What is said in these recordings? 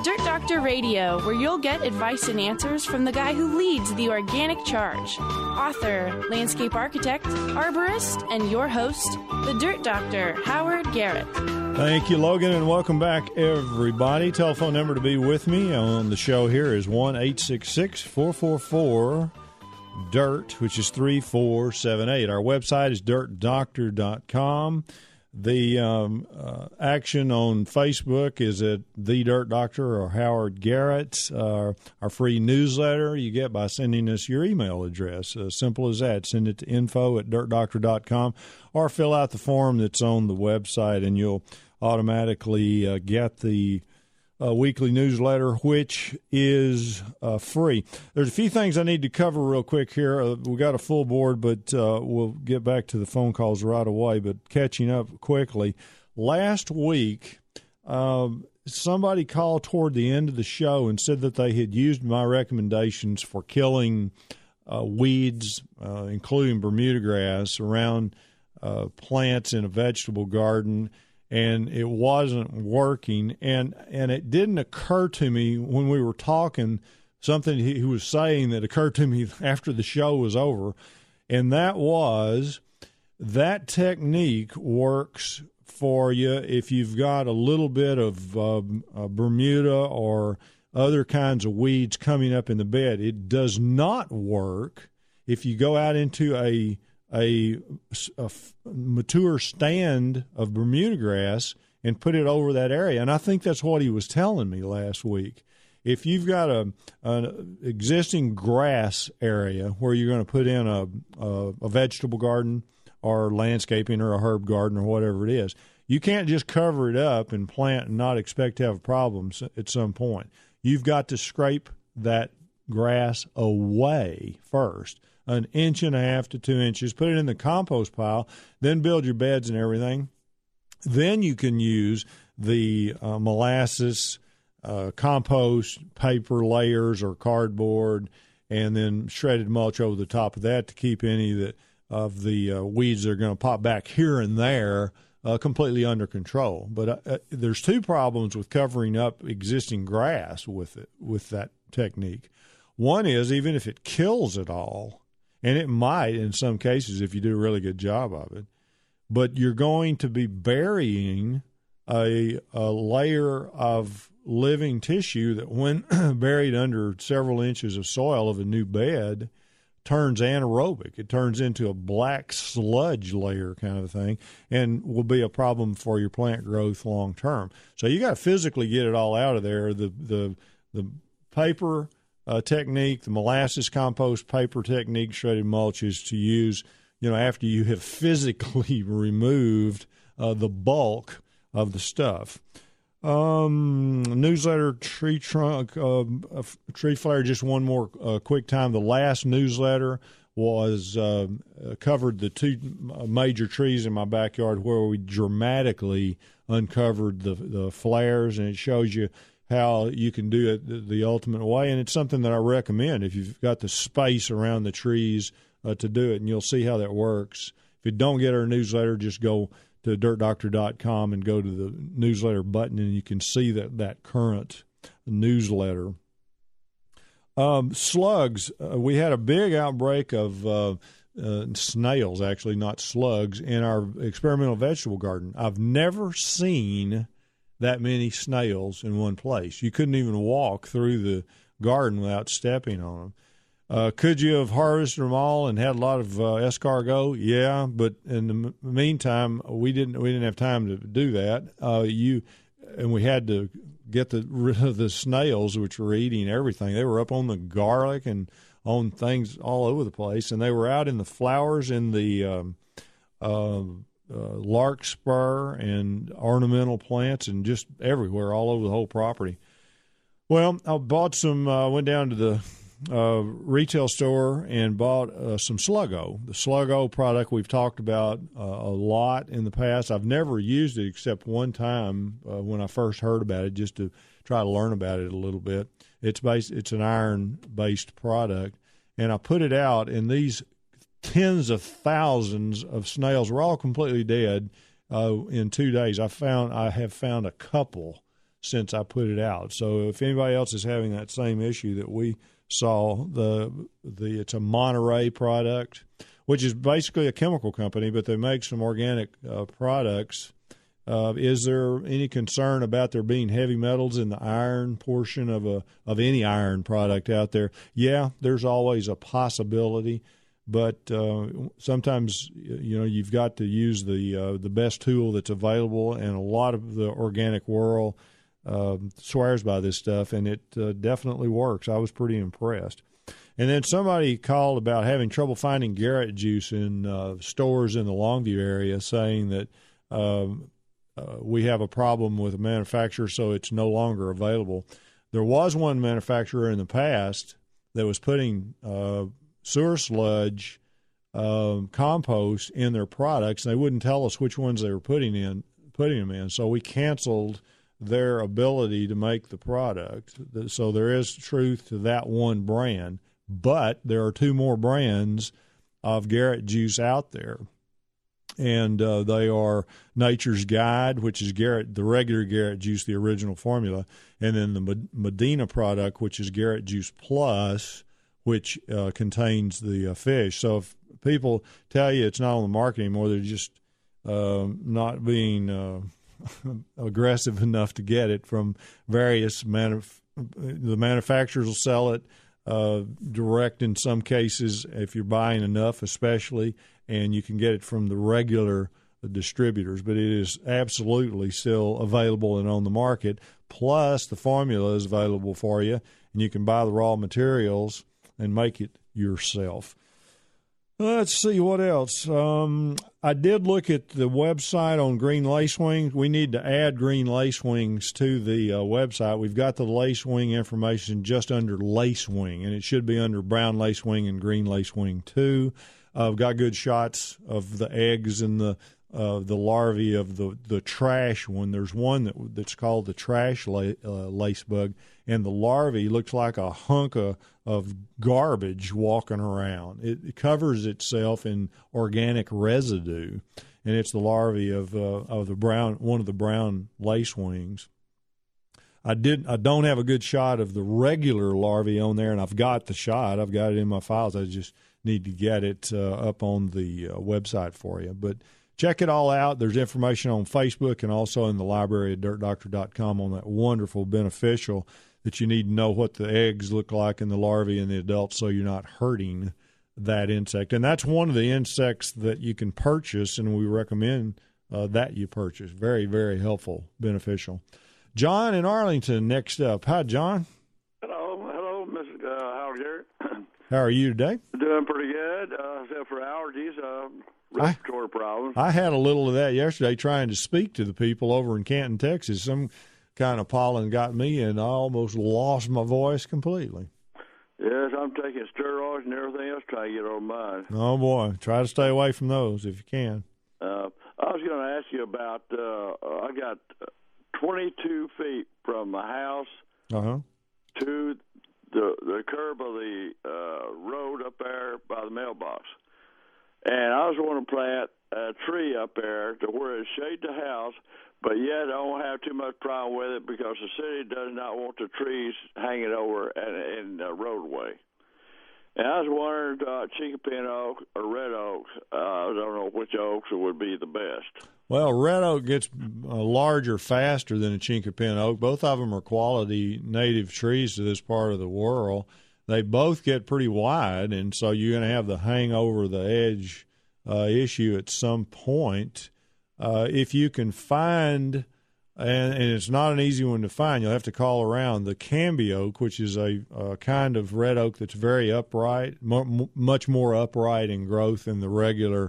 Dirt Doctor Radio, where you'll get advice and answers from the guy who leads the organic charge. Author, landscape architect, arborist, and your host, the Dirt Doctor, Howard Garrett. Thank you, Logan, and welcome back, everybody. Telephone number to be with me on the show here is 1-866-444-DIRT, which is 3478. Our website is dirtdoctor.com. The action on Facebook is at The Dirt Doctor or Howard Garrett. Our free newsletter you get by sending us your email address. Simple as that. Send it to info@dirtdoctor.com or fill out the form that's on the website, and you'll automatically get the weekly newsletter, which is free. There's a few things I need to cover real quick here. We got a full board, but we'll get back to the phone calls right away. But catching up quickly, last week somebody called toward the end of the show and said that they had used my recommendations for killing weeds, including Bermuda grass, around plants in a vegetable garden, and it wasn't working. And it didn't occur to me when we were talking, something he was saying that occurred to me after the show was over, and that was that technique works for you if you've got a little bit of Bermuda or other kinds of weeds coming up in the bed. It does not work if you go out into a mature stand of Bermuda grass and put it over that area. And I think that's what he was telling me last week. If you've got an existing grass area where you're going to put in a vegetable garden or landscaping or a herb garden or whatever it is, you can't just cover it up and plant and not expect to have problems at some point. You've got to scrape that grass away first, 1.5 inches to 2 inches, put it in the compost pile, then build your beds and everything. Then you can use the molasses, compost, paper layers or cardboard, and then shredded mulch over the top of that to keep any of the weeds that are going to pop back here and there completely under control. But there's two problems with covering up existing grass with that technique. One is, even if it kills it all, and it might in some cases if you do a really good job of it, but you're going to be burying a layer of living tissue that, when buried under several inches of soil of a new bed, turns anaerobic. It turns into a black sludge layer kind of thing, and will be a problem for your plant growth long term. So you got to physically get it all out of there. The paper technique, the molasses compost paper technique, shredded mulch, is to use, after you have physically removed the bulk of the stuff. Newsletter, tree trunk, tree flare. Just one more quick time. The last newsletter was covered the two major trees in my backyard where we dramatically uncovered the flares, and it shows you how you can do it the ultimate way. And it's something that I recommend if you've got the space around the trees to do it, and you'll see how that works. If you don't get our newsletter, just go to dirtdoctor.com and go to the newsletter button, and you can see that current newsletter. Slugs. We had a big outbreak of snails, actually, not slugs, in our experimental vegetable garden. I've never seen that many snails in one place. You couldn't even walk through the garden without stepping on them. Could you have harvested them all and had a lot of escargot? Yeah, but in the meantime, we didn't have time to do that. And we had to get rid of the snails, which were eating everything. They were up on the garlic and on things all over the place, and they were out in the flowers in the larkspur and ornamental plants, and just everywhere, all over the whole property. Well, I bought some. Went down to the retail store and bought some Sluggo. The Sluggo product we've talked about a lot in the past. I've never used it except one time when I first heard about it, just to try to learn about it a little bit. It's an iron-based product, and I put it out, and these tens of thousands of snails were all completely dead in 2 days. I have found a couple since I put it out. So if anybody else is having that same issue that we saw, it's a Monterey product, which is basically a chemical company, but they make some organic products. Is there any concern about there being heavy metals in the iron portion of any iron product out there? Yeah, there's always a possibility, but sometimes you've got to use the best tool that's available, and a lot of the organic world swears by this stuff, and it definitely works. I was pretty impressed. And then somebody called about having trouble finding Garrett juice in stores in the Longview area, saying that we have a problem with a manufacturer, so it's no longer available. There was one manufacturer in the past that was putting sewer sludge compost in their products, and they wouldn't tell us which ones they were putting them in. So we canceled their ability to make the product. So there is truth to that one brand, but there are two more brands of Garrett juice out there. And they are Nature's Guide, which is the regular Garrett juice, the original formula, and then the Medina product, which is Garrett Juice Plus, which contains the fish. So if people tell you it's not on the market anymore, they're just not being aggressive enough to get it from various the manufacturers will sell it direct in some cases if you're buying enough, especially, and you can get it from the regular distributors, but it is absolutely still available and on the market. Plus, the formula is available for you, and you can buy the raw materials and make it yourself. Let's see what else. I did look at the website on green lacewing. We need to add green lacewings to the website. We've got the lacewing information just under lacewing, and it should be under brown lacewing and green lacewing too. I've got good shots of the eggs and the larvae of the trash one. There's one that's called the trash lace bug, and the larvae looks like a hunk of garbage walking around. It covers itself in organic residue, and it's the larvae of the brown, one of the brown lacewings. I don't have a good shot of the regular larvae on there, and I've got the shot. I've got it in my files. I just need to get it up on the website for you. But check it all out. There's information on Facebook and also in the library at dirtdoctor.com on that wonderful beneficial that you need to know what the eggs look like in the larvae and the adults so you're not hurting that insect. And that's one of the insects that you can purchase, and we recommend that you purchase. Very, very helpful, beneficial. John in Arlington next up. Hi, John. Hello, Mr. Howard Garrett. How are you today? Doing pretty good, except for allergies, respiratory problems. I had a little of that yesterday trying to speak to the people over in Canton, Texas. Some kind of pollen got me, and I almost lost my voice completely. Yes, I'm taking steroids and everything else trying to get on mine. Oh, boy. Try to stay away from those if you can. I was going to ask you about, I got 22 feet from the house to the curb of the road up there by the mailbox. And I was going to plant a tree up there to where it shade the house, but yet I don't have too much problem with it because the city does not want the trees hanging over in the roadway. And I was wondering, chinkapin oak or red oak, I don't know which oaks would be the best. Well, red oak gets larger faster than a chinkapin oak. Both of them are quality native trees to this part of the world. They both get pretty wide, and so you're going to have the hang over the edge issue at some point. If you can find, and it's not an easy one to find, you'll have to call around, the Cambie oak, which is a kind of red oak that's very upright, much more upright in growth than the regular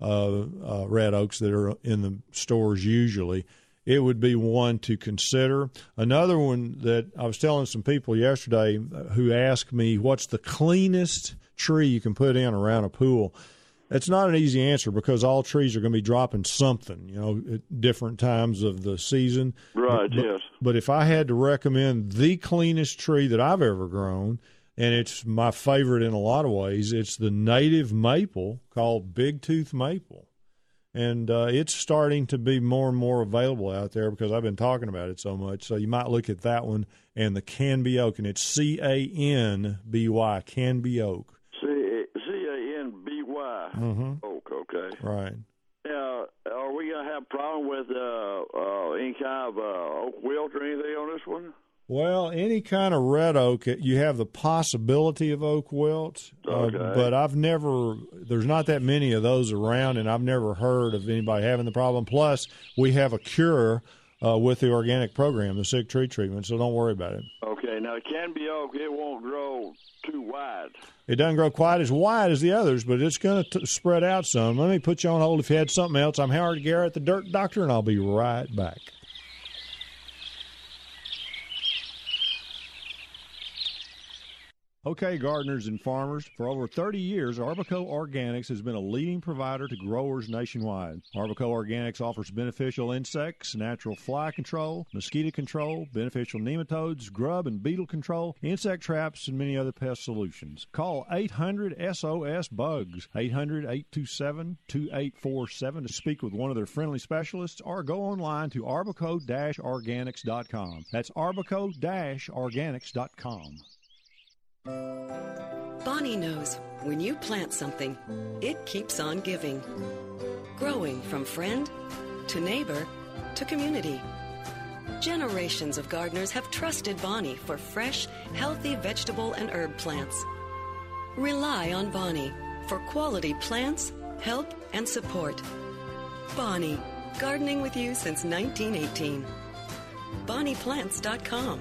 red oaks that are in the stores usually. It would be one to consider. Another one that I was telling some people yesterday who asked me, what's the cleanest tree you can put in around a pool? It's not an easy answer because all trees are going to be dropping something, at different times of the season. Right, yes. But if I had to recommend the cleanest tree that I've ever grown, and it's my favorite in a lot of ways, it's the native maple called big tooth maple. and it's starting to be more and more available out there because I've been talking about it so much. So you might look at that one and the Canby Oak, and it's CANBY, Canby Oak. CANBY, Oak, okay. Right. Now, are we going to have a problem with any kind of oak wilt or anything on this one? Well, any kind of red oak, you have the possibility of oak wilt, but there's not that many of those around, and I've never heard of anybody having the problem. Plus, we have a cure with the organic program, the sick tree treatment, so don't worry about it. Okay, now Canby Oak, it won't grow too wide. It doesn't grow quite as wide as the others, but it's going to spread out some. Let me put you on hold if you had something else. I'm Howard Garrett, the Dirt Doctor, and I'll be right back. Okay, gardeners and farmers, for over 30 years, Arbico Organics has been a leading provider to growers nationwide. Arbico Organics offers beneficial insects, natural fly control, mosquito control, beneficial nematodes, grub and beetle control, insect traps, and many other pest solutions. Call 800-SOS-BUGS, 800-827-2847 to speak with one of their friendly specialists, or go online to arbico-organics.com. That's arbico-organics.com. Bonnie knows when you plant something, it keeps on giving. Growing from friend to neighbor to community. Generations of gardeners have trusted Bonnie for fresh, healthy vegetable and herb plants. Rely on Bonnie for quality plants, help, and support. Bonnie, gardening with you since 1918. BonniePlants.com.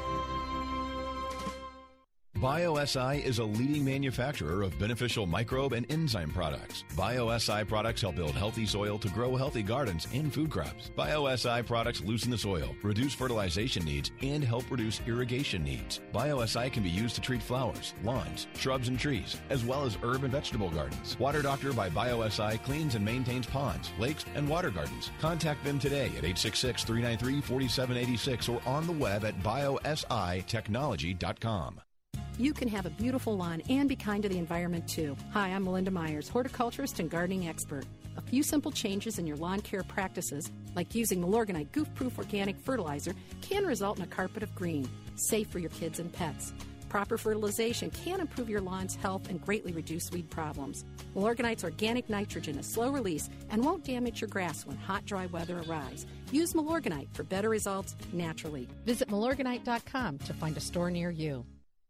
BioSI is a leading manufacturer of beneficial microbe and enzyme products. BioSI products help build healthy soil to grow healthy gardens and food crops. BioSI products loosen the soil, reduce fertilization needs, and help reduce irrigation needs. BioSI can be used to treat flowers, lawns, shrubs, and trees, as well as herb and vegetable gardens. Water Doctor by BioSI cleans and maintains ponds, lakes, and water gardens. Contact them today at 866-393-4786 or on the web at biositechnology.com. You can have a beautiful lawn and be kind to the environment, too. Hi, I'm Melinda Myers, horticulturist and gardening expert. A few simple changes in your lawn care practices, like using Milorganite goof-proof organic fertilizer, can result in a carpet of green, safe for your kids and pets. Proper fertilization can improve your lawn's health and greatly reduce weed problems. Milorganite's organic nitrogen is slow release and won't damage your grass when hot, dry weather arrives. Use Milorganite for better results naturally. Visit Milorganite.com to find a store near you.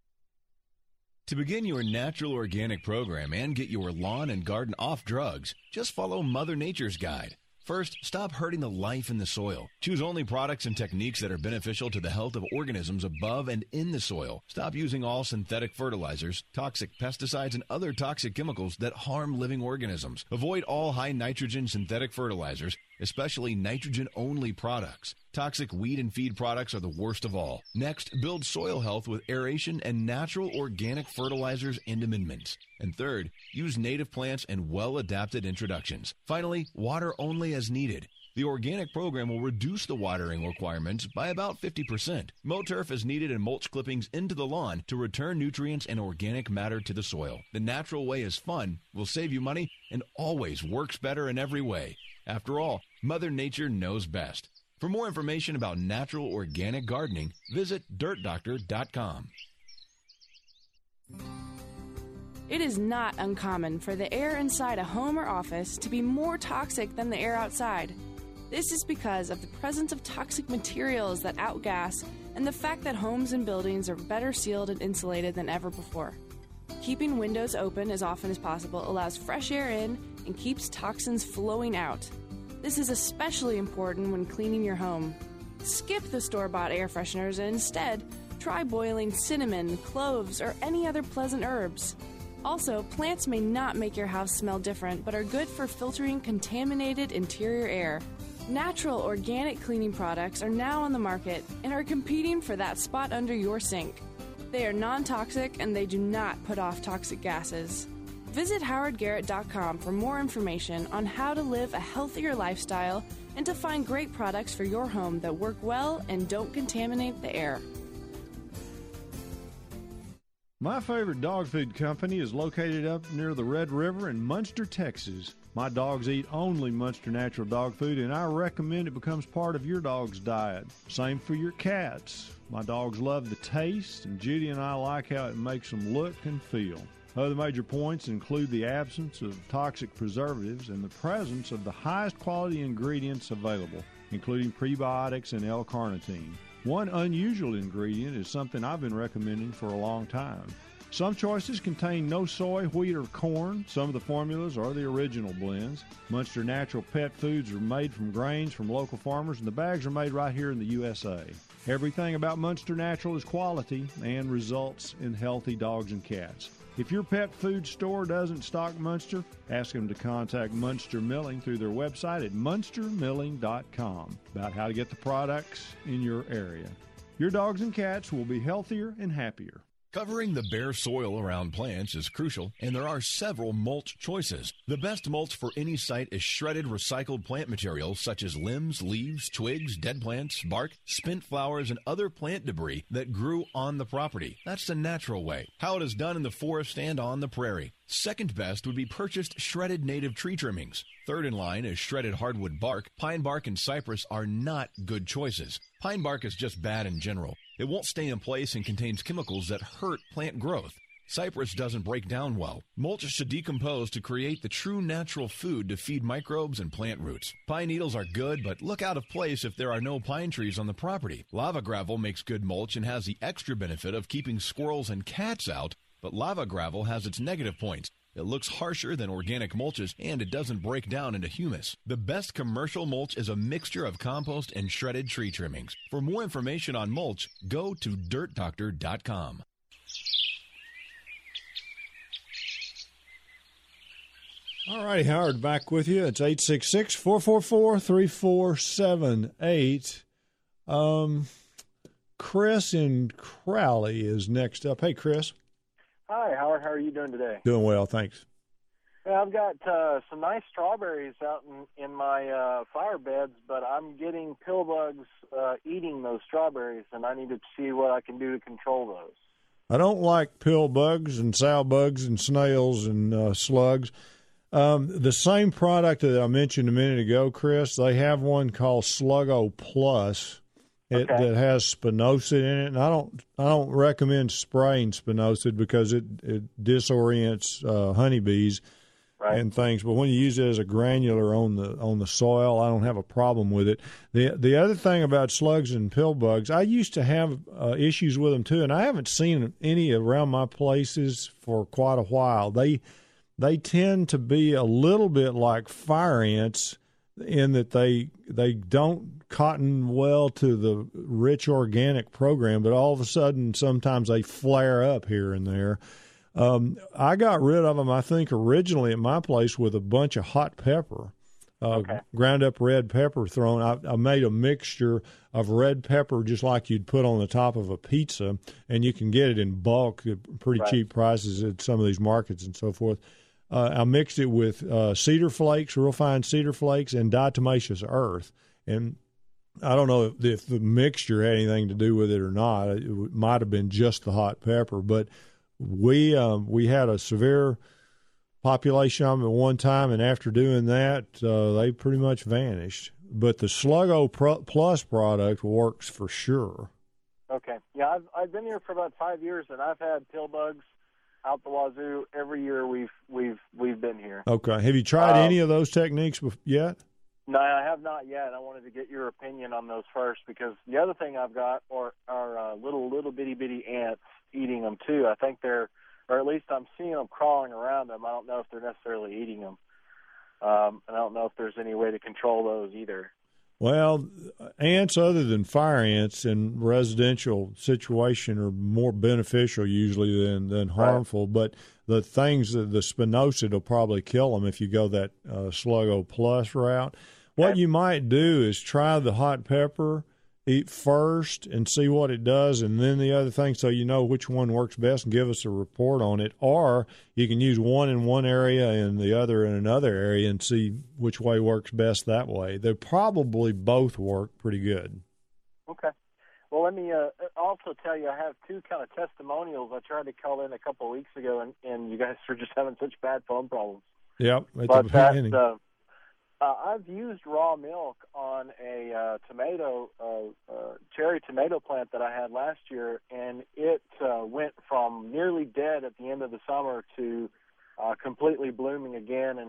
To begin your natural organic program and get your lawn and garden off drugs, just follow Mother Nature's guide. First, stop hurting the life in the soil. Choose only products and techniques that are beneficial to the health of organisms above and in the soil. Stop using all synthetic fertilizers, toxic pesticides, and other toxic chemicals that harm living organisms. Avoid all high nitrogen synthetic fertilizers, especially nitrogen-only products. Toxic weed and feed products are the worst of all. Next, build soil health with aeration and natural organic fertilizers and amendments. And third, use native plants and well-adapted introductions. Finally, water only as needed. The organic program will reduce the watering requirements by about 50%. Mow turf as needed and mulch clippings into the lawn to return nutrients and organic matter to the soil. The natural way is fun, will save you money, and always works better in every way. After all, Mother Nature knows best. For more information about natural organic gardening, visit dirtdoctor.com. It is not uncommon for the air inside a home or office to be more toxic than the air outside. This is because of the presence of toxic materials that outgas and the fact that homes and buildings are better sealed and insulated than ever before. Keeping windows open as often as possible allows fresh air in and keeps toxins flowing out. This is especially important when cleaning your home. Skip the store-bought air fresheners and instead try boiling cinnamon, cloves, or any other pleasant herbs. Also, plants may not make your house smell different, but are good for filtering contaminated interior air. Natural organic cleaning products are now on the market and are competing for that spot under your sink. They are non-toxic and they do not put off toxic gases. Visit howardgarrett.com for more information on how to live a healthier lifestyle and to find great products for your home that work well and don't contaminate the air. My favorite dog food company is located up near the Red River in Munster, Texas. My dogs eat only Munster Natural dog food, and I recommend it becomes part of your dog's diet. Same for your cats. My dogs love the taste, and Judy and I like how it makes them look and feel. Other major points include the absence of toxic preservatives and the presence of the highest quality ingredients available, including prebiotics and L-carnitine. One unusual ingredient is something I've been recommending for a long time. Some choices contain no soy, wheat, or corn. Some of the formulas are the original blends. Munster Natural pet foods are made from grains from local farmers, and the bags are made right here in the USA. Everything about Munster Natural is quality and results in healthy dogs and cats. If your pet food store doesn't stock Munster, ask them to contact Munster Milling through their website at munstermilling.com about how to get the products in your area. Your dogs and cats will be healthier and happier. Covering the bare soil around plants is crucial, and there are several mulch choices. The best mulch for any site is shredded recycled plant materials such as limbs, leaves, twigs, dead plants, bark, spent flowers, and other plant debris that grew on the property. That's the natural way, how it is done in the forest and on the prairie. Second best would be purchased shredded native tree trimmings. Third in line is shredded hardwood bark. Pine bark and cypress are not good choices. Pine bark is just bad in general. It won't stay in place and contains chemicals that hurt plant growth. Cypress doesn't break down well. Mulch should decompose to create the true natural food to feed microbes and plant roots. Pine needles are good, but look out of place if there are no pine trees on the property. Lava gravel makes good mulch and has the extra benefit of keeping squirrels and cats out, but lava gravel has its negative points. It looks harsher than organic mulches, and it doesn't break down into humus. The best commercial mulch is a mixture of compost and shredded tree trimmings. For more information on mulch, go to dirtdoctor.com. All righty, Howard, back with you. It's 866-444-3478. Chris in Crowley is next up. Hey, Chris. Hi, Howard. How are you doing today? Doing well, thanks. Yeah, I've got some nice strawberries out in my flower beds, but I'm getting pill bugs eating those strawberries, and I need to see what I can do to control those. I don't like pill bugs and sow bugs and snails and slugs. The same product that I mentioned a minute ago, Chris, they have one called Sluggo Plus. That has spinosad in it, and I don't recommend spraying spinosad because it disorients honeybees and things. But when you use it as a granular on the soil, I don't have a problem with it. The other thing about slugs and pill bugs, I used to have issues with them too, and I haven't seen any around my places for quite a while. They tend to be a little bit like fire ants in that they don't cotton well to the rich organic program, but all of a sudden sometimes they flare up here and there. I got rid of them, I think, originally at my place with a bunch of hot pepper, ground up red pepper thrown. I made a mixture of red pepper just like you'd put on the top of a pizza, and you can get it in bulk at pretty cheap prices at some of these markets and so forth. I mixed it with cedar flakes, real fine cedar flakes, and diatomaceous earth. And I don't know if the mixture had anything to do with it or not. It might have been just the hot pepper. But we had a severe population of them at one time, and after doing that, they pretty much vanished. But the Sluggo Plus product works for sure. Okay. Yeah, I've been here for about 5 years, and I've had pill bugs out the wazoo every year we've been here. Okay. Have you tried any of those techniques yet? No, I have not yet. I wanted to get your opinion on those first, because the other thing I've got are little bitty ants eating them too. I think or at least I'm seeing them crawling around them. I don't know if they're necessarily eating them. And I don't know if there's any way to control those either. Well, ants other than fire ants in residential situation are more beneficial usually than harmful. But the things that the spinosad will probably kill them if you go that Sluggo Plus route. What you might do is try the hot pepper, eat first and see what it does, and then the other thing, so you know which one works best, and give us a report on it. Or you can use one in one area and the other in another area and see which way works best that way. They probably both work pretty good. Okay. Well, let me also tell you, I have two kind of testimonials. I tried to call in a couple of weeks ago, and you guys were just having such bad phone problems. Yep, at but the beginning. I've used raw milk on a cherry tomato plant that I had last year, and it went from nearly dead at the end of the summer to completely blooming again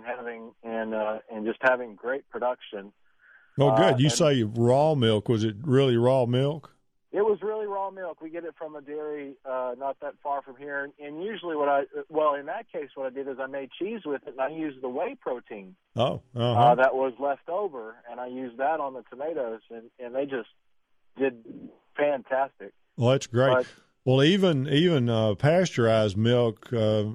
and just having great production. Oh, good. You say raw milk. Was it really raw milk? It was really raw milk. We get it from a dairy not that far from here. And usually in that case, what I did is I made cheese with it, and I used the whey protein that was left over, and I used that on the tomatoes, and they just did fantastic. Well, that's great. Well, even pasteurized milk,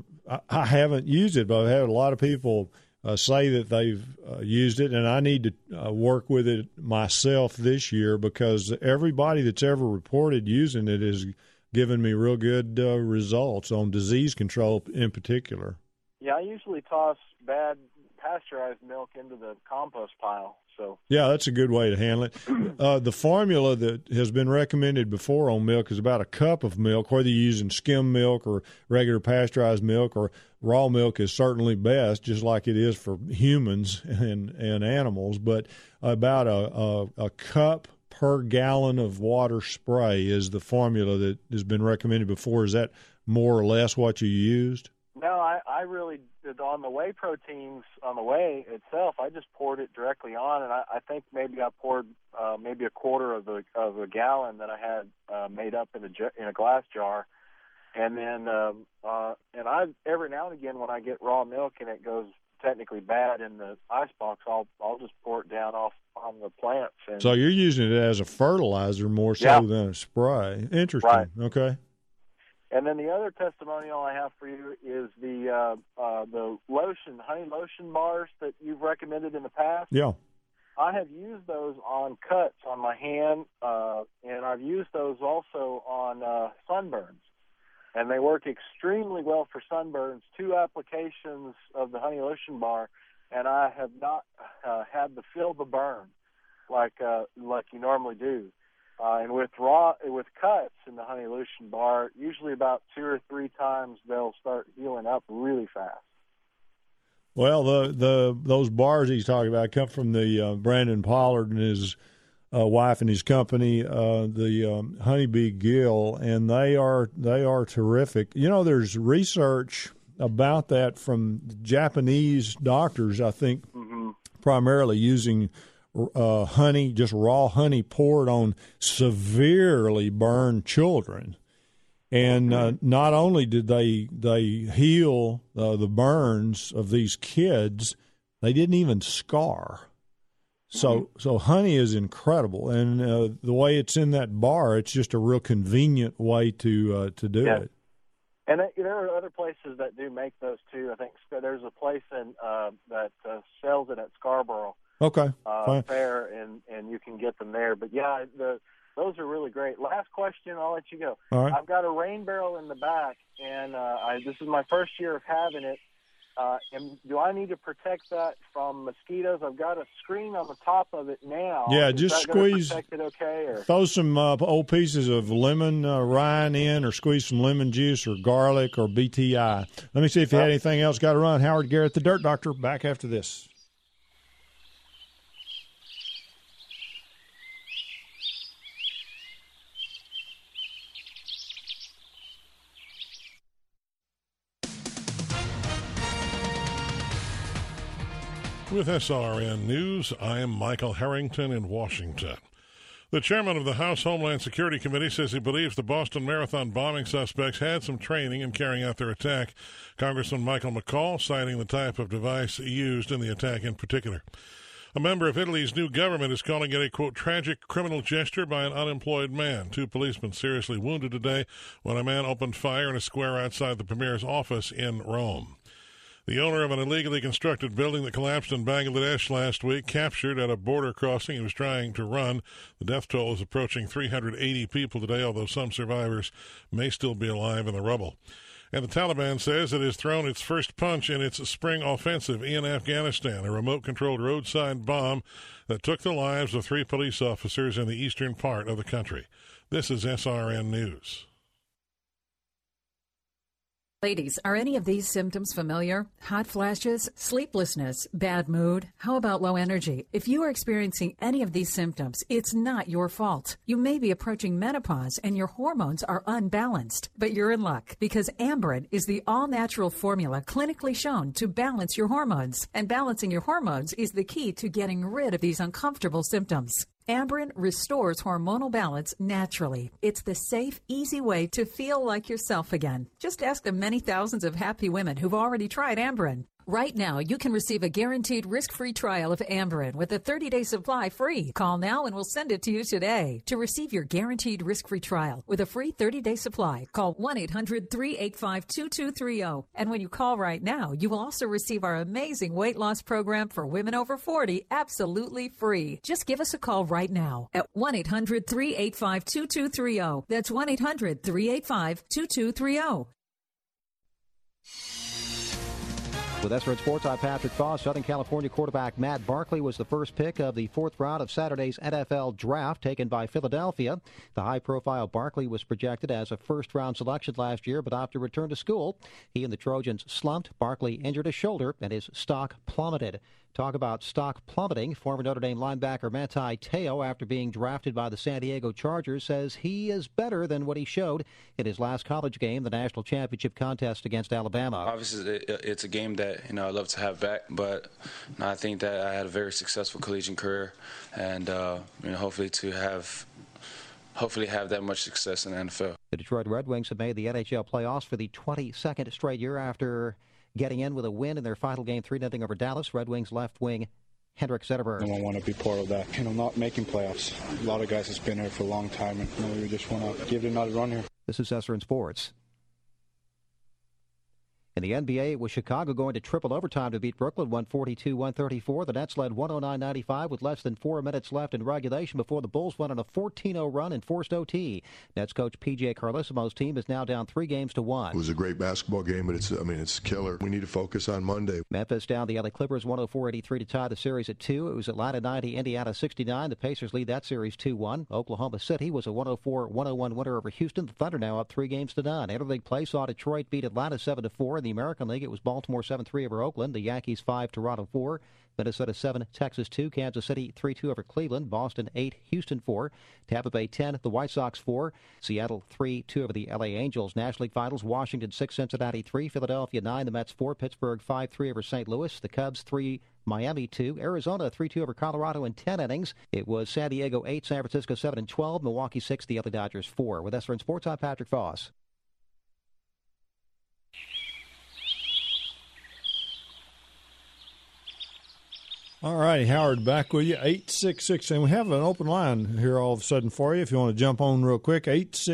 I haven't used it, but I've had a lot of people say that they've used it, and I need to work with it myself this year because everybody that's ever reported using it has given me real good results on disease control in particular. Yeah, I usually toss bad pasteurized milk into the compost pile. So yeah, that's a good way to handle it. The formula that has been recommended before on milk is about a cup of milk, whether you're using skim milk or regular pasteurized milk, or raw milk is certainly best, just like it is for humans and animals. But about a cup per gallon of water spray is the formula that has been recommended before. Is that more or less what you used? No, I really did on the whey proteins, on the whey itself. I just poured it directly on, and I think maybe I poured maybe a quarter of a gallon that I had made up in a glass jar, and then and I every now and again when I get raw milk and it goes technically bad in the ice box, I'll just pour it down off on the plants. And, so you're using it as a fertilizer more so than a spray. Interesting. Right. Okay. And then the other testimonial I have for you is the lotion, honey lotion bars that you've recommended in the past. Yeah. I have used those on cuts on my hand, and I've used those also on sunburns. And they work extremely well for sunburns. 2 applications of the honey lotion bar, and I have not had to feel the burn like you normally do. And with cuts in the honey lotion bar, usually about 2 or 3 times they'll start healing up really fast. Well, those bars he's talking about come from the Brandon Pollard and his wife and his company, the Honeybee Gill, and they are terrific. You know, there's research about that from Japanese doctors, I think, primarily using honey, just raw honey poured on severely burned children. And not only did they heal the burns of these kids, they didn't even scar. So honey is incredible, and the way it's in that bar, it's just a real convenient way to do it. And there are other places that do make those too. I think there's a place that sells it at Scarborough. Okay. Fair, and you can get them there. But yeah, those are really great. Last question, I'll let you go. All right. I've got a rain barrel in the back, and this is my first year of having it. And do I need to protect that from mosquitoes? I've got a screen on the top of it now. Yeah, Is just that gonna squeeze. protect it okay, or? Throw some old pieces of lemon rind in, or squeeze some lemon juice, or garlic, or BTI. Let me see if you had anything else. Got to run. Howard Garrett, the Dirt Doctor, back after this. With SRN News, I am Michael Harrington in Washington. The chairman of the House Homeland Security Committee says he believes the Boston Marathon bombing suspects had some training in carrying out their attack. Congressman Michael McCaul citing the type of device used in the attack in particular. A member of Italy's new government is calling it a, quote, tragic criminal gesture by an unemployed man. 2 policemen seriously wounded today when a man opened fire in a square outside the premier's office in Rome. The owner of an illegally constructed building that collapsed in Bangladesh last week, captured at a border crossing he was trying to run. The death toll is approaching 380 people today, although some survivors may still be alive in the rubble. And the Taliban says it has thrown its first punch in its spring offensive in Afghanistan, a remote-controlled roadside bomb that took the lives of 3 police officers in the eastern part of the country. This is SRN News. Ladies, are any of these symptoms familiar? Hot flashes, sleeplessness, bad mood? How about low energy? If you are experiencing any of these symptoms, it's not your fault. You may be approaching menopause and your hormones are unbalanced, but you're in luck because Amberen is the all-natural formula clinically shown to balance your hormones. And balancing your hormones is the key to getting rid of these uncomfortable symptoms. Amberen restores hormonal balance naturally. It's the safe, easy way to feel like yourself again. Just ask the many thousands of happy women who've already tried Amberen. Right now, you can receive a guaranteed risk-free trial of Amberen with a 30-day supply free. Call now and we'll send it to you today. To receive your guaranteed risk-free trial with a free 30-day supply, call 1-800-385-2230. And when you call right now, you will also receive our amazing weight loss program for women over 40 absolutely free. Just give us a call right now at 1-800-385-2230. That's 1-800-385-2230. With SRN Sports, I'm Patrick Foss. Southern California quarterback Matt Barkley was the first pick of the fourth round of Saturday's NFL draft taken by Philadelphia. The high-profile Barkley was projected as a first-round selection last year, but opted to return to school. He and the Trojans slumped. Barkley injured his shoulder, and his stock plummeted. Talk about stock plummeting. Former Notre Dame linebacker Manti Te'o, after being drafted by the San Diego Chargers, says he is better than what he showed in his last college game, the national championship contest against Alabama. Obviously, it's a game that I'd love to have back, but I think that I had a very successful collegiate career, and hopefully have that much success in the NFL. The Detroit Red Wings have made the NHL playoffs for the 22nd straight year after getting in with a win in their final game 3-0 over Dallas. Red Wings left wing Henrik Zetterberg. I want to be part of that. Not making playoffs. A lot of guys has been here for a long time, and we just want to give it another run here. This is SRN Sports. In the NBA, it was Chicago going to triple overtime to beat Brooklyn, 142-134. The Nets led 109-95 with less than 4 minutes left in regulation before the Bulls went on a 14-0 run and forced OT. Nets coach P.J. Carlesimo's team is now down 3-1. It was a great basketball game, but it's killer. We need to focus on Monday. Memphis down the LA Clippers 104-83 to tie the series at 2. It was Atlanta 90, Indiana 69. The Pacers lead that series 2-1. Oklahoma City was a 104-101 winner over Houston. The Thunder now up 3-9. Interleague play saw Detroit beat Atlanta 7-4. The American League, it was Baltimore 7-3 over Oakland. The Yankees 5, Toronto 4. Minnesota 7, Texas 2. Kansas City 3-2 over Cleveland. Boston 8, Houston 4. Tampa Bay 10, the White Sox 4. Seattle 3-2 over the LA Angels. National League Finals, Washington 6, Cincinnati 3. Philadelphia 9, the Mets 4. Pittsburgh 5-3 over St. Louis. The Cubs 3, Miami 2. Arizona 3-2 over Colorado in 10 innings. It was San Diego 8, San Francisco 7-12. Milwaukee 6, the LA Dodgers 4. With SRN Sports, I'm Patrick Foss. All right, Howard, back with you, 866, and we have an open line here all of a sudden for you if you want to jump on real quick,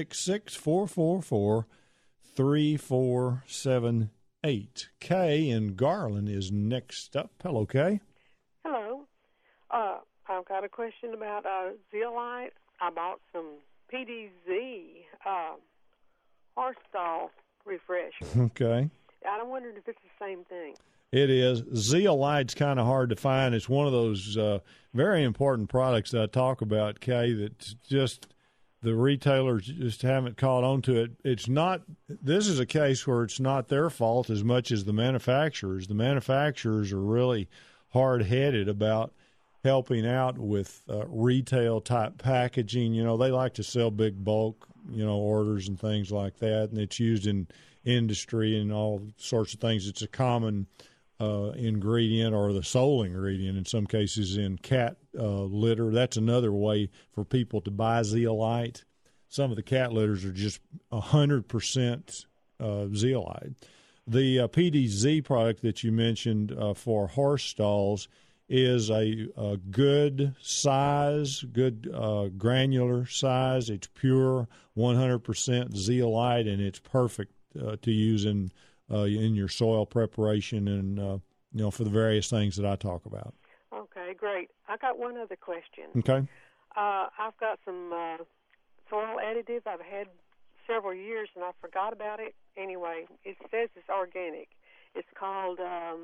866-444-3478. Kay in Garland is next up. Hello, Kay. Hello. I've got a question about Zeolite. I bought some PDZ horse stall refresher. Okay. I wondered if it's the same thing. It is. Zeolite's kind of hard to find. It's one of those very important products that I talk about, Kay, that just the retailers just haven't caught on to it. It's not. This is a case where it's not their fault as much as the manufacturers. The manufacturers are really hard-headed about helping out with retail-type packaging. You know, they like to sell big bulk, orders and things like that, and it's used in industry and all sorts of things. It's a common ingredient or the sole ingredient in some cases in cat litter. That's another way for people to buy Zeolite. Some of the cat litters are just 100% Zeolite. The PDZ product that you mentioned for horse stalls is a good size, good granular size. It's pure 100% Zeolite, and it's perfect to use in your soil preparation and for the various things that I talk about. Okay, great. I got one other question. Okay. I've got some soil additive I've had several years, and I forgot about it. Anyway, it says it's organic. It's called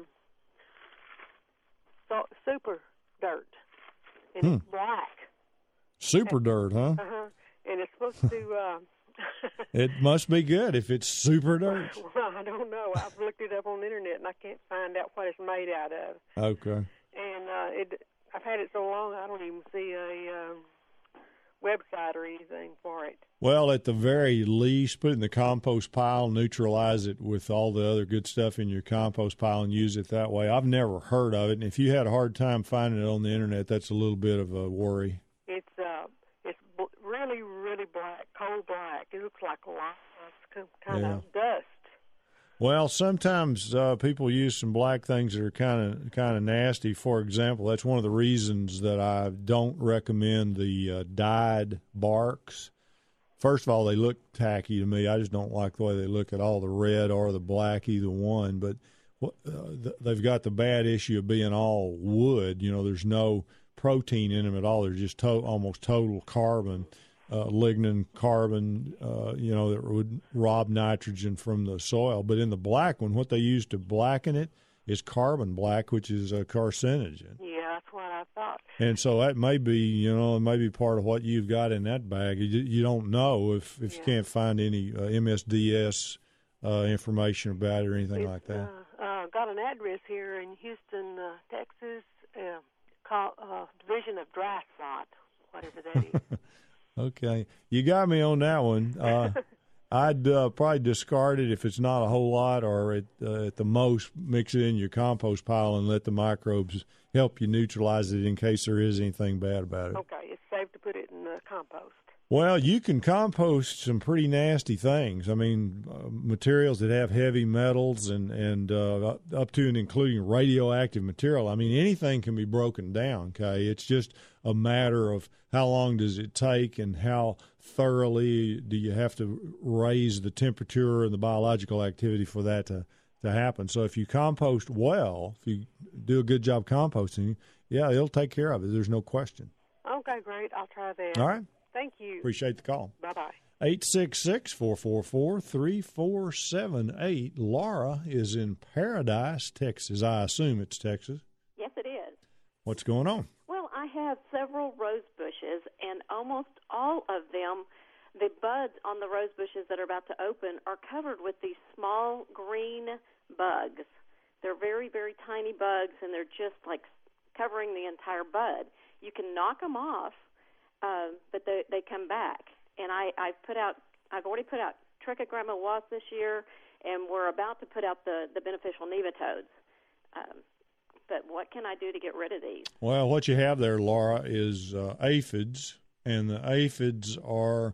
Super Dirt, and it's black. Super Dirt, huh? And it's supposed to It must be good if it's super dirt. Well, I don't know. I've looked it up on the internet, and I can't find out what it's made out of. Okay. And I've had it so long, I don't even see a website or anything for it. Well, at the very least, put it in the compost pile, neutralize it with all the other good stuff in your compost pile, and use it that way. I've never heard of it, and if you had a hard time finding it on the internet, that's a little bit of a worry. It's really, really black, coal black. It looks like a lot of kind of dust. Well, sometimes people use some black things that are kind of nasty. For example, that's one of the reasons that I don't recommend the dyed barks. First of all, they look tacky to me. I just don't like the way they look at all, the red or the black, either one. But they've got the bad issue of being all wood. You know, there's no protein in them at all. They're just almost total carbon. Lignin, carbon, that would rob nitrogen from the soil. But in the black one, what they use to blacken it is carbon black, which is a carcinogen. Yeah, that's what I thought. And so that may be, it may be part of what you've got in that bag. You don't know if you can't find any MSDS information about it or anything like that. Got an address here in Houston, Texas, called Division of Dry Spot, whatever that is. Okay. You got me on that one. I'd probably discard it if it's not a whole lot, or at the most mix it in your compost pile and let the microbes help you neutralize it in case there is anything bad about it. Okay. It's safe to put it in the compost. Well, you can compost some pretty nasty things. I mean, materials that have heavy metals and up to and including radioactive material. I mean, anything can be broken down, okay? It's just a matter of how long does it take and how thoroughly do you have to raise the temperature and the biological activity for that to happen. So if you compost well, if you do a good job composting, yeah, it'll take care of it. There's no question. Okay, great. I'll try that. All right. Thank you. Appreciate the call. Bye-bye. 866-444-3478. Laura is in Paradise, Texas. I assume it's Texas. Yes, it is. What's going on? Well, I have several rose bushes, and almost all of them, the buds on the rose bushes that are about to open are covered with these small green bugs. They're very, very tiny bugs, and they're just like covering the entire bud. You can knock them off, but they come back. And I've already put out trichogramma wasp this year, and we're about to put out the beneficial nematodes. But what can I do to get rid of these? Well, what you have there, Laura, is aphids, and the aphids are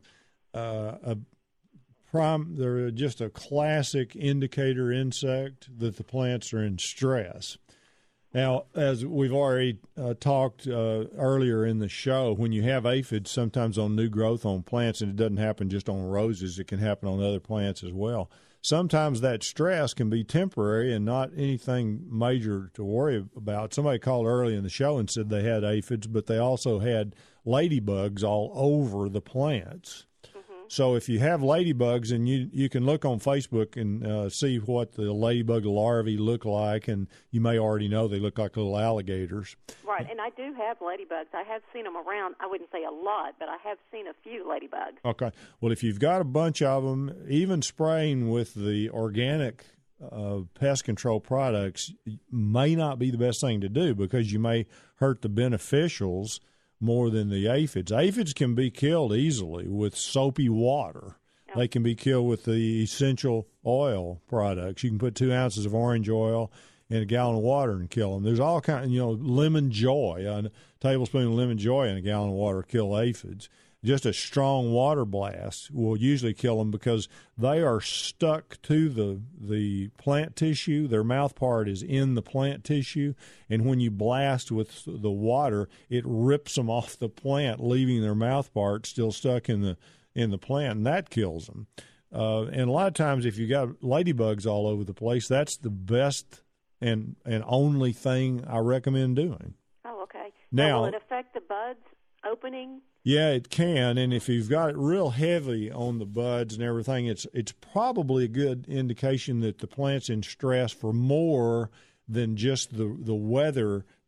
they're just a classic indicator insect that the plants are in stress. Now, as we've already talked earlier in the show, when you have aphids, sometimes on new growth on plants, and it doesn't happen just on roses, it can happen on other plants as well. Sometimes that stress can be temporary and not anything major to worry about. Somebody called early in the show and said they had aphids, but they also had ladybugs all over the plants. So if you have ladybugs, and you can look on Facebook and see what the ladybug larvae look like, and you may already know they look like little alligators. Right, and I do have ladybugs. I have seen them around. I wouldn't say a lot, but I have seen a few ladybugs. Okay. Well, if you've got a bunch of them, even spraying with the organic pest control products may not be the best thing to do, because you may hurt the beneficials more than the aphids. Aphids can be killed easily with soapy water. Yep. They can be killed with the essential oil products. You can put 2 ounces of orange oil in a gallon of water and kill them. There's all kinds, lemon joy, a tablespoon of lemon joy in a gallon of water kill aphids. Just a strong water blast will usually kill them, because they are stuck to the plant tissue. Their mouth part is in the plant tissue, and when you blast with the water, it rips them off the plant, leaving their mouth part still stuck in the plant, and that kills them. And a lot of times, if you got ladybugs all over the place, that's the best and only thing I recommend doing. Oh, okay. Now, will it affect the buds opening? Yeah, it can, and if you've got it real heavy on the buds and everything, it's probably a good indication that the plant's in stress for more than just the weather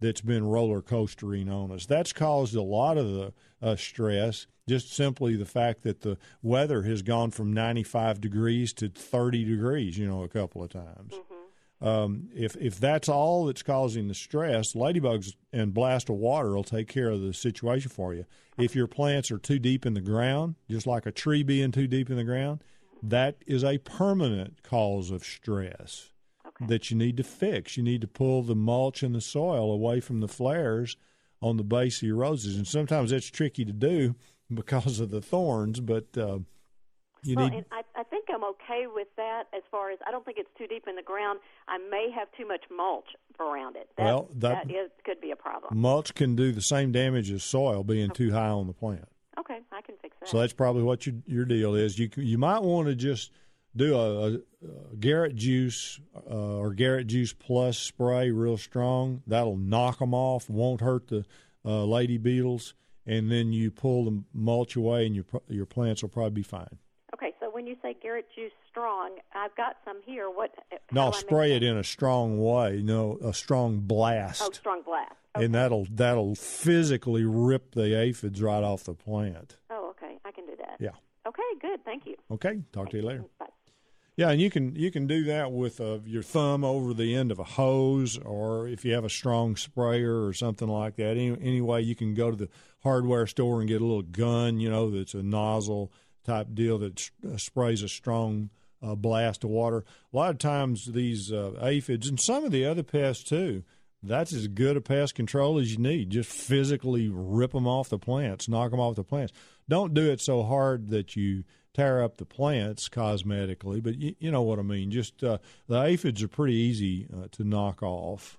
that's been roller coastering on us. That's caused a lot of the stress, just simply the fact that the weather has gone from 95 degrees to 30 degrees, a couple of times. If that's all that's causing the stress, ladybugs and blast of water will take care of the situation for you. If your plants are too deep in the ground, just like a tree being too deep in the ground, that is a permanent cause of stress that you need to fix. You need to pull the mulch and the soil away from the flares on the base of your roses. And sometimes that's tricky to do because of the thorns, but you need... And I think I'm okay with that as far as I don't think it's too deep in the ground. I may have too much mulch around it. That could be a problem. Mulch can do the same damage as soil being too high on the plant. Okay, I can fix that. So that's probably what your deal is. You might want to just do a Garrett Juice or Garrett Juice Plus spray real strong. That'll knock them off, won't hurt the lady beetles, and then you pull the mulch away and your plants will probably be fine. Okay, so when you say Garrett Juice strong, I've got some here. No, spray it in a strong way, a strong blast. Oh, strong blast. Okay. And that'll physically rip the aphids right off the plant. Oh, okay. I can do that. Yeah. Okay, good. Thank you. Okay, talk to you later. Bye. Yeah, and you can do that with your thumb over the end of a hose, or if you have a strong sprayer or something like that. Anyway, you can go to the hardware store and get a little gun, that's a nozzle type deal that sprays a strong blast of water. A lot of times these aphids and some of the other pests too, that's as good a pest control as you need. Just physically rip them off the plants, knock them off the plants. Don't do it so hard that you tear up the plants cosmetically, but you know what I mean. Just the aphids are pretty easy to knock off.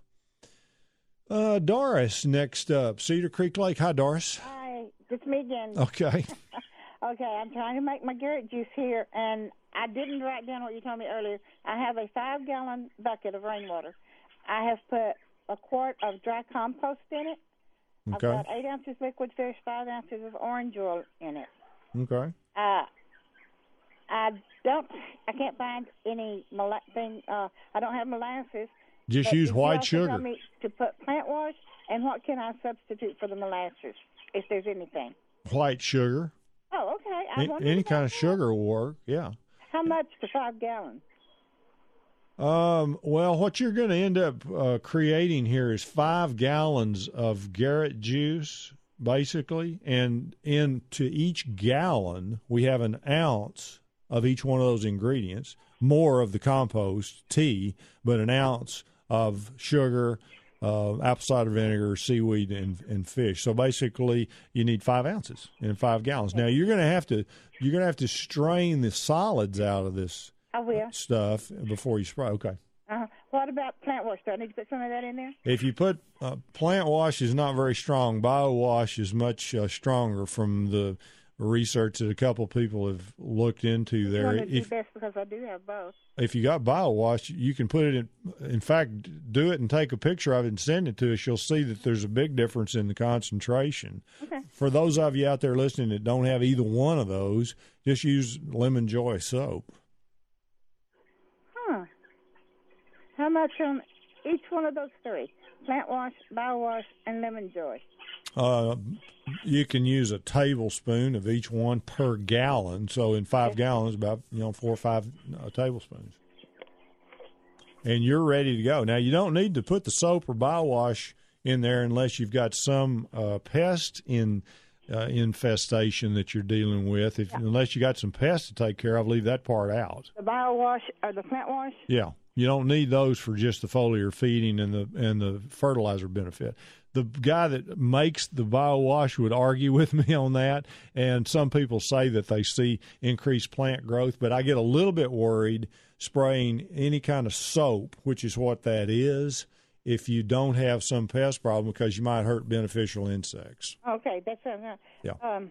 Doris, next up, Cedar Creek Lake. Hi, Doris. Hi, it's me again. Okay. Okay, I'm trying to make my Garrett Juice here, and I didn't write down what you told me earlier. I have a 5-gallon bucket of rainwater. I have put a quart of dry compost in it. Okay. I've got 8 ounces liquid fish, 5 ounces of orange oil in it. Okay. I can't find any I don't have molasses. Just use white sugar. Tell me to put plant wash, and what can I substitute for the molasses, if there's anything? White sugar. Oh, okay. Any kind of sugar will work, yeah. How much for 5 gallons? Well, what you're going to end up creating here is 5 gallons of Garrett Juice, basically, and into each gallon we have an ounce of each one of those ingredients, more of the compost, tea, but an ounce of sugar, apple cider vinegar, seaweed, and fish. So basically, you need 5 ounces in 5 gallons. Now you're going to have to strain the solids out of this stuff before you spray. Okay. What about plant wash? Do I need to put some of that in there? If you put plant wash is not very strong. Bio wash is much stronger from the research that a couple people have looked into there. Which one is the best, because I do have both. If you got bio wash, you can put it in fact, do it and take a picture of it and send it to us. You'll see that there's a big difference in the concentration. Okay. For those of you out there listening that don't have either one of those, just use Lemon Joy soap. How much on each one of those 3? Plant wash, bio wash, and Lemon Joy. You can use a tablespoon of each one per gallon. So in 5 gallons, about 4 or 5 tablespoons. And you're ready to go. Now, you don't need to put the soap or bio wash in there unless you've got some pest infestation that you're dealing with. Unless you got some pests to take care of, leave that part out. The bio wash or the plant wash? Yeah. You don't need those for just the foliar feeding and the fertilizer benefit. The guy that makes the bio wash would argue with me on that, and some people say that they see increased plant growth, but I get a little bit worried spraying any kind of soap, which is what that is, if you don't have some pest problem, because you might hurt beneficial insects. Okay, that's yeah.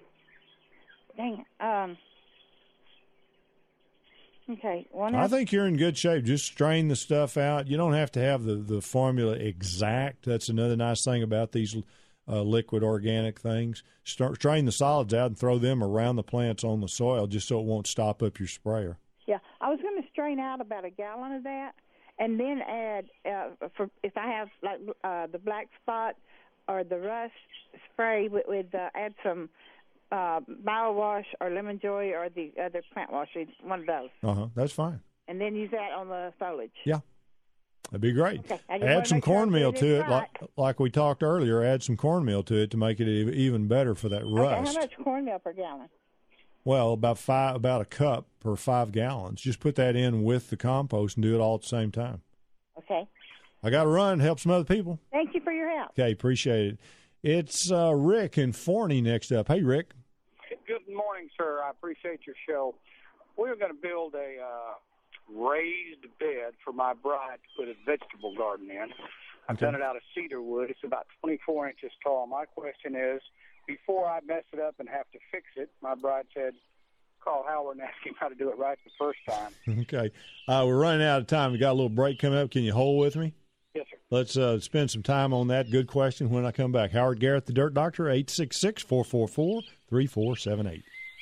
Okay. I think you're in good shape. Just strain the stuff out. You don't have to have the formula exact. That's another nice thing about these liquid organic things. Strain the solids out and throw them around the plants on the soil just so it won't stop up your sprayer. Yeah. I was going to strain out about 1 gallon of that and then add for if I have like the black spot or the rust, spray with add some Biowash or Lemon Joy or the other plant wash, one of those. That's fine. And then use that on the foliage. Yeah. That'd be great. Okay. Add some cornmeal to it, like we talked earlier. Add some cornmeal to it to make it even better for that rust. Okay, how much cornmeal per gallon? Well, about a cup per 5 gallons. Just put that in with the compost and do it all at the same time. Okay. I got to run. Help some other people. Thank you for your help. Okay, appreciate it. It's Rick in Forney next up. Hey, Rick. Good morning, sir. I appreciate your show. We were going to build a raised bed for my bride to put a vegetable garden in. I've done it out of cedar wood. It's about 24 inches tall. My question is, before I mess it up and have to fix it, my bride said, call Howard and ask him how to do it right the first time. Okay. We're running out of time. We got a little break coming up. Can you hold with me? Yes, sir. Let's spend some time on that. Good question when I come back. Howard Garrett, the Dirt Doctor, 866-444-3478.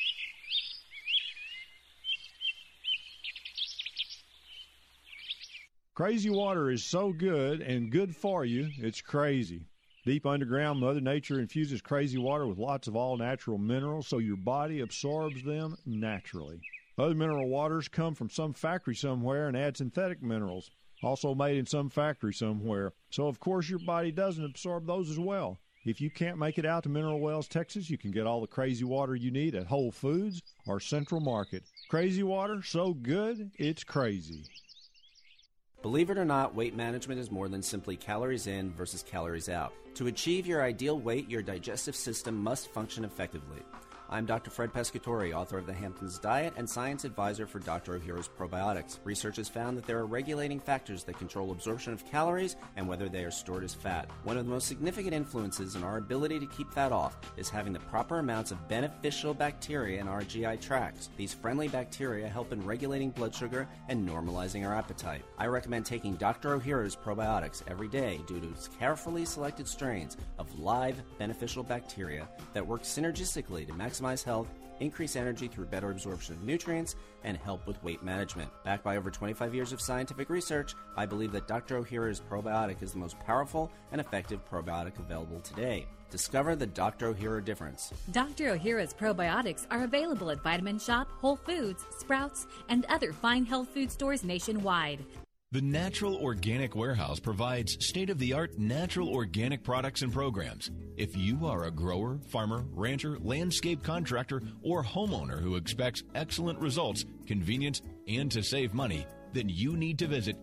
Crazy water is so good and good for you, it's crazy. Deep underground, Mother Nature infuses crazy water with lots of all-natural minerals so your body absorbs them naturally. Other mineral waters come from some factory somewhere and add synthetic minerals, also made in some factory somewhere. So, of course, your body doesn't absorb those as well. If you can't make it out to Mineral Wells, Texas, you can get all the crazy water you need at Whole Foods or Central Market. Crazy water, so good, it's crazy. Believe it or not, weight management is more than simply calories in versus calories out. To achieve your ideal weight, your digestive system must function effectively. I'm Dr. Fred Pescatore, author of The Hamptons Diet and science advisor for Dr. Ohhira's Probiotics. Research has found that there are regulating factors that control absorption of calories and whether they are stored as fat. One of the most significant influences in our ability to keep fat off is having the proper amounts of beneficial bacteria in our GI tracts. These friendly bacteria help in regulating blood sugar and normalizing our appetite. I recommend taking Dr. Ohhira's Probiotics every day due to its carefully selected strains of live beneficial bacteria that work synergistically to maximize health, increase energy through better absorption of nutrients, and help with weight management. Backed by over 25 years of scientific research, I believe that Dr. Ohhira's Probiotic is the most powerful and effective probiotic available today. Discover the Dr. Ohhira difference. Dr. Ohhira's Probiotics are available at Vitamin Shop, Whole Foods, Sprouts, and other fine health food stores nationwide. The Natural Organic Warehouse provides state-of-the-art natural organic products and programs. If you are a grower, farmer, rancher, landscape contractor, or homeowner who expects excellent results, convenience, and to save money, then you need to visit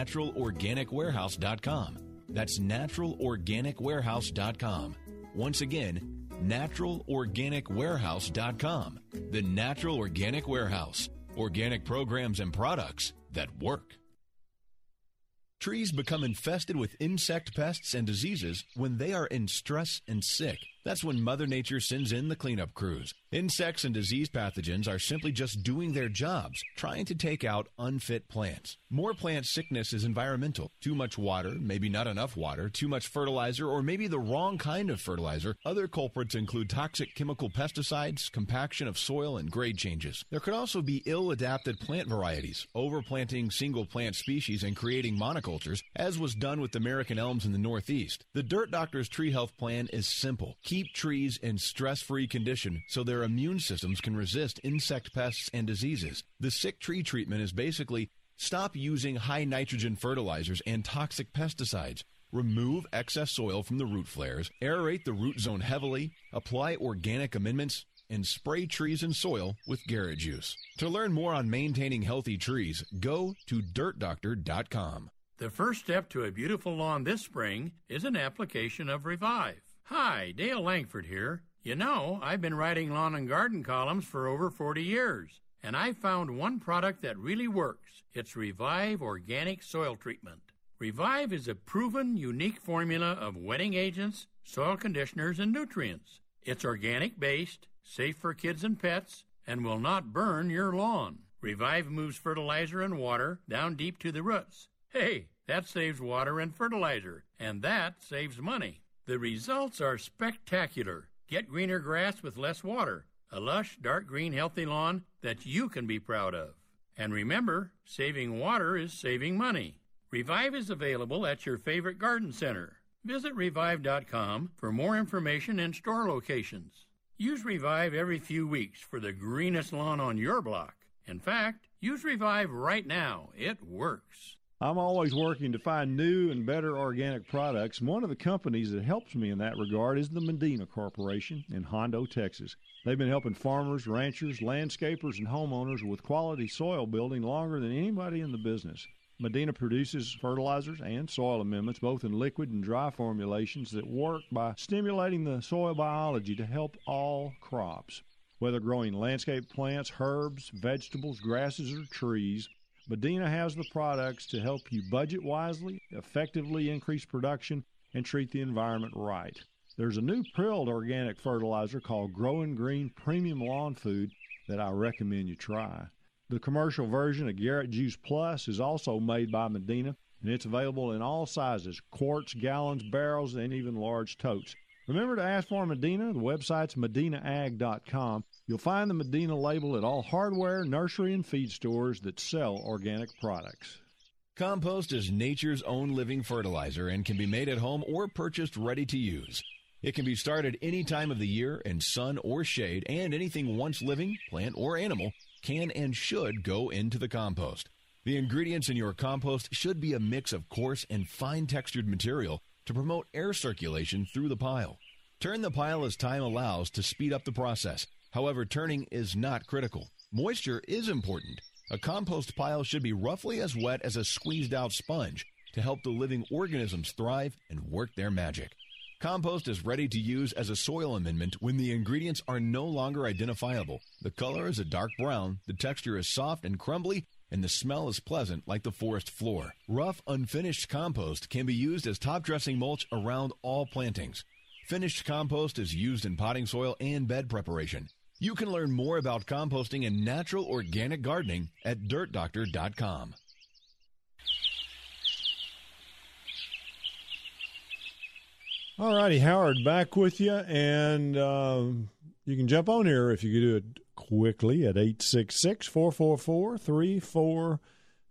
naturalorganicwarehouse.com. That's naturalorganicwarehouse.com. Once again, naturalorganicwarehouse.com. The Natural Organic Warehouse. Organic programs and products that work. Trees become infested with insect pests and diseases when they are in stress and sick. That's when Mother Nature sends in the cleanup crews. Insects and disease pathogens are simply just doing their jobs, trying to take out unfit plants. More plant sickness is environmental. Too much water, maybe not enough water, too much fertilizer, or maybe the wrong kind of fertilizer. Other culprits include toxic chemical pesticides, compaction of soil, and grade changes. There could also be ill-adapted plant varieties, overplanting single plant species and creating monocultures, as was done with American elms in the Northeast. The Dirt Doctor's Tree Health Plan is simple. Keep trees in stress-free condition so their immune systems can resist insect pests and diseases. The sick tree treatment is basically stop using high nitrogen fertilizers and toxic pesticides. Remove excess soil from the root flares, aerate the root zone heavily, apply organic amendments, and spray trees and soil with Garrett Juice. To learn more on maintaining healthy trees, go to dirtdoctor.com. The first step to a beautiful lawn this spring is an application of Revive. Hi, Dale Langford here. You know, I've been writing lawn and garden columns for over 40 years, and I found one product that really works. It's Revive Organic Soil Treatment. Revive is a proven, unique formula of wetting agents, soil conditioners, and nutrients. It's organic-based, safe for kids and pets, and will not burn your lawn. Revive moves fertilizer and water down deep to the roots. Hey, that saves water and fertilizer, and that saves money. The results are spectacular. Get greener grass with less water. A lush, dark green, healthy lawn that you can be proud of. And remember, saving water is saving money. Revive is available at your favorite garden center. Visit Revive.com for more information and store locations. Use Revive every few weeks for the greenest lawn on your block. In fact, use Revive right now. It works. I'm always working to find new and better organic products. One of the companies that helps me in that regard is the Medina Corporation in Hondo, Texas. They've been helping farmers, ranchers, landscapers, and homeowners with quality soil building longer than anybody in the business. Medina produces fertilizers and soil amendments, both in liquid and dry formulations, that work by stimulating the soil biology to help all crops. Whether growing landscape plants, herbs, vegetables, grasses, or trees, Medina has the products to help you budget wisely, effectively increase production, and treat the environment right. There's a new prilled organic fertilizer called Growing Green Premium Lawn Food that I recommend you try. The commercial version of Garrett Juice Plus is also made by Medina, and it's available in all sizes, quarts, gallons, barrels, and even large totes. Remember to ask for Medina. The website's medinaag.com. You'll find the Medina label at all hardware, nursery, and feed stores that sell organic products. Compost is nature's own living fertilizer and can be made at home or purchased ready to use. It can be started any time of the year in sun or shade, and anything once living, plant or animal, can and should go into the compost. The ingredients in your compost should be a mix of coarse and fine-textured material to promote air circulation through the pile. Turn the pile as time allows to speed up the process. However, turning is not critical. Moisture is important. A compost pile should be roughly as wet as a squeezed-out sponge to help the living organisms thrive and work their magic. Compost is ready to use as a soil amendment when the ingredients are no longer identifiable. The color is a dark brown, the texture is soft and crumbly, and the smell is pleasant like the forest floor. Rough, unfinished compost can be used as top-dressing mulch around all plantings. Finished compost is used in potting soil and bed preparation. You can learn more about composting and natural organic gardening at dirtdoctor.com. All righty, Howard, back with you, and you can jump on here if you could do it quickly at 866-444-3478,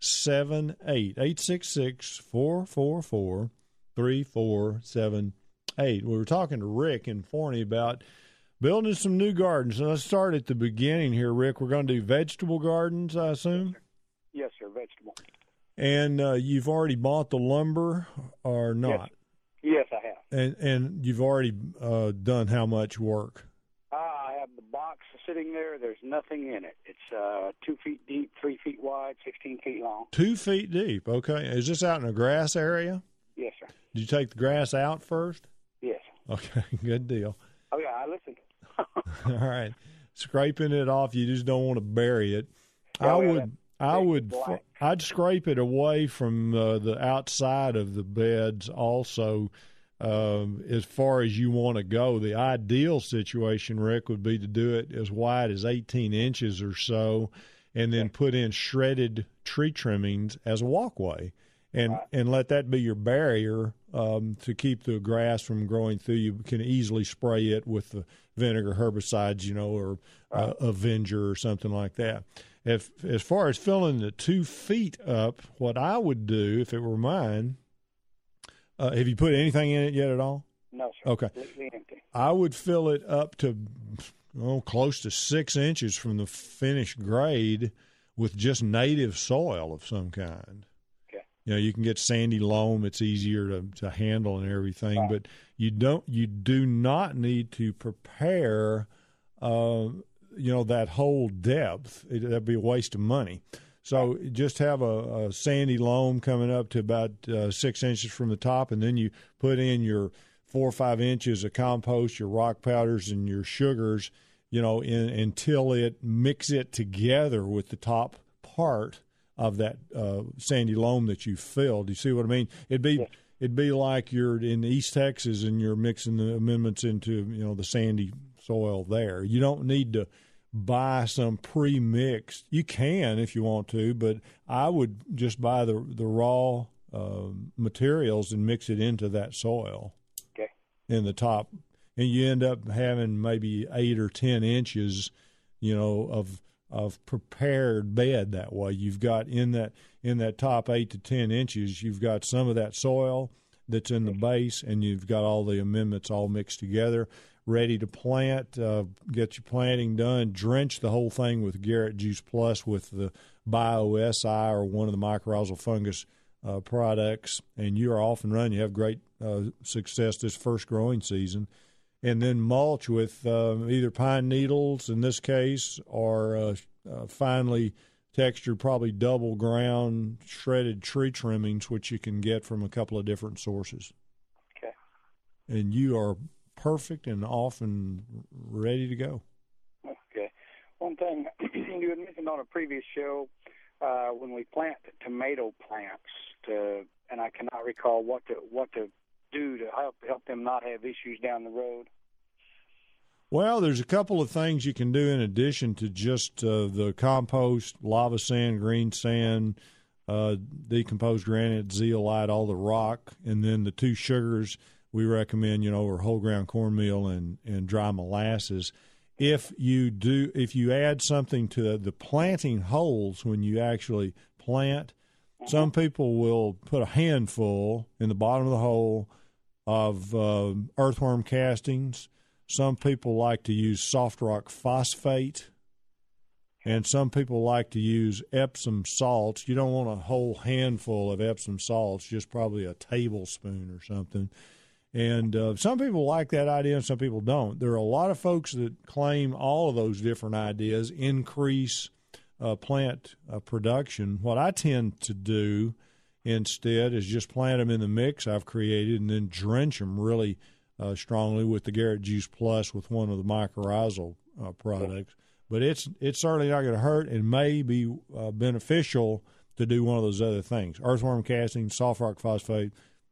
866-444-3478. We were talking to Rick in Forney about building some new gardens. And let's start at the beginning here, Rick. We're going to do vegetable gardens, I assume? Yes, sir, vegetable. And you've already bought the lumber or not? Yes, I have. And you've already done how much work? I have the box sitting there. There's nothing in it. It's 2 feet deep, 3 feet wide, 16 feet long. 2 feet deep, okay. Is this out in a grass area? Yes, sir. Did you take the grass out first? Yes. Okay, good deal. Oh, yeah, I listened. All right. Scraping it off, you just don't want to bury it. Yeah, I'd scrape it away from the outside of the beds also. As far as you want to go, the ideal situation, Rick, would be to do it as wide as 18 inches or so, and then put in shredded tree trimmings as a walkway, and let that be your barrier to keep the grass from growing through. You can easily spray it with the vinegar herbicides, or Avenger or something like that. As far as filling the 2 feet up, what I would do if it were mine. Have you put anything in it yet at all? No, sir. Okay. Completely empty. I would fill it up to close to 6 inches from the finished grade with just native soil of some kind. Okay. You can get sandy loam; it's easier to handle and everything. But you do not need to prepare, that whole depth. That'd be a waste of money. So just have a sandy loam coming up to about 6 inches from the top, and then you put in your 4 or 5 inches of compost, your rock powders, and your sugars, until it mix it together with the top part of that sandy loam that you filled. You see what I mean? It'd be like you're in East Texas and you're mixing the amendments into the sandy soil there. You don't need to buy some pre-mixed. You can if you want to, but I would just buy the raw materials and mix it into that soil. Okay. In the top, and you end up having maybe 8 or 10 inches, of prepared bed that way. You've got in that top 8 to 10 inches, you've got some of that soil that's in the base, and you've got all the amendments all mixed together, ready to plant. Get your planting done. Drench the whole thing with Garrett Juice Plus with the Bio-SI or one of the mycorrhizal fungus products, and you're off and running. You have great success this first growing season. And then mulch with either pine needles in this case or finely textured, probably double ground shredded tree trimmings, which you can get from a couple of different sources. Okay. And you are perfect and off and ready to go. Okay. One thing you had mentioned on a previous show, when we plant tomato plants, and I cannot recall what to do to help them not have issues down the road. Well, there's a couple of things you can do in addition to just the compost, lava sand, green sand, decomposed granite, zeolite, all the rock, and then the 2 sugars we recommend, are whole ground cornmeal and dry molasses. If you add something to the planting holes when you actually plant, some people will put a handful in the bottom of the hole of earthworm castings. Some people like to use soft rock phosphate, and some people like to use Epsom salts. You don't want a whole handful of Epsom salts, just probably a tablespoon or something. And some people like that idea and some people don't. There are a lot of folks that claim all of those different ideas increase plant production. What I tend to do instead is just plant them in the mix I've created and then drench them really strongly with the Garrett Juice Plus with one of the mycorrhizal products. But it's certainly not going to hurt and may be beneficial to do one of those other things. Earthworm casting, soft rock phosphate,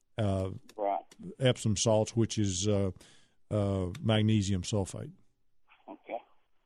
Epsom salts, which is magnesium sulfate. Okay.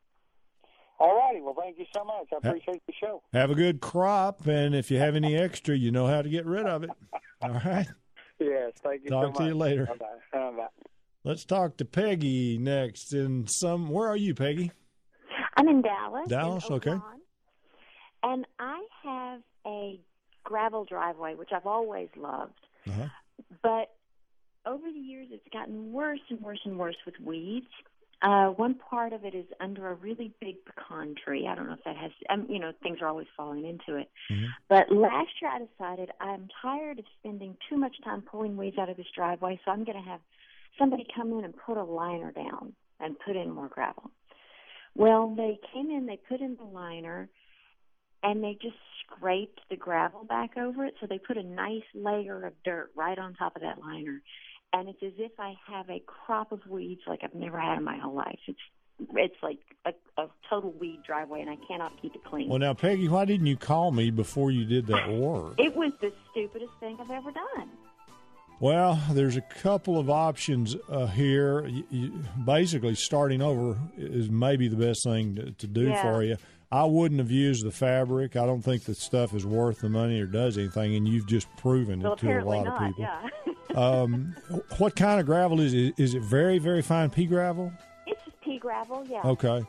All righty. Well, thank you so much. I appreciate the show. Have a good crop, and if you have any extra, you know how to get rid of it. All right? Yes, thank you so much. Talk to you later. Bye-bye. Bye-bye. Let's talk to Peggy next. Where are you, Peggy? I'm in Dallas. Dallas, okay. And I have a gravel driveway, which I've always loved. Uh-huh. But over the years, it's gotten worse and worse and worse with weeds. One part of it is under a really big pecan tree. I don't know if that has, things are always falling into it. Mm-hmm. But last year I decided I'm tired of spending too much time pulling weeds out of this driveway, so I'm going to have somebody come in and put a liner down and put in more gravel. Well, they came in, they put in the liner, and they just scraped the gravel back over it, so they put a nice layer of dirt right on top of that liner. And it's as if I have a crop of weeds like I've never had in my whole life. It's like a total weed driveway, and I cannot keep it clean. Well, now, Peggy, why didn't you call me before you did that work? It was the stupidest thing I've ever done. Well, there's a couple of options here. Basically, starting over is maybe the best thing to do for you. I wouldn't have used the fabric. I don't think the stuff is worth the money or does anything, and you've just proven it to a lot of people. Yeah. What kind of gravel is it? Is it very, very fine pea gravel? It's just pea gravel, yeah. Okay.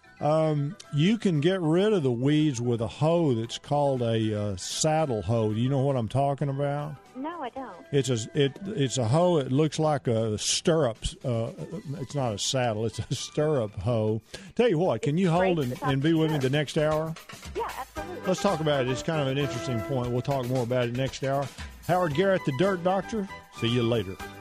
You can get rid of the weeds with a hoe that's called a saddle hoe. Do you know what I'm talking about? No, I don't. It's a hoe. It looks like a stirrup. It's not a saddle. It's a stirrup hoe. Tell you what, can you hold and be with me the next hour? Yeah, absolutely. Let's talk about it. It's kind of an interesting point. We'll talk more about it next hour. Howard Garrett, the Dirt Doctor. See you later.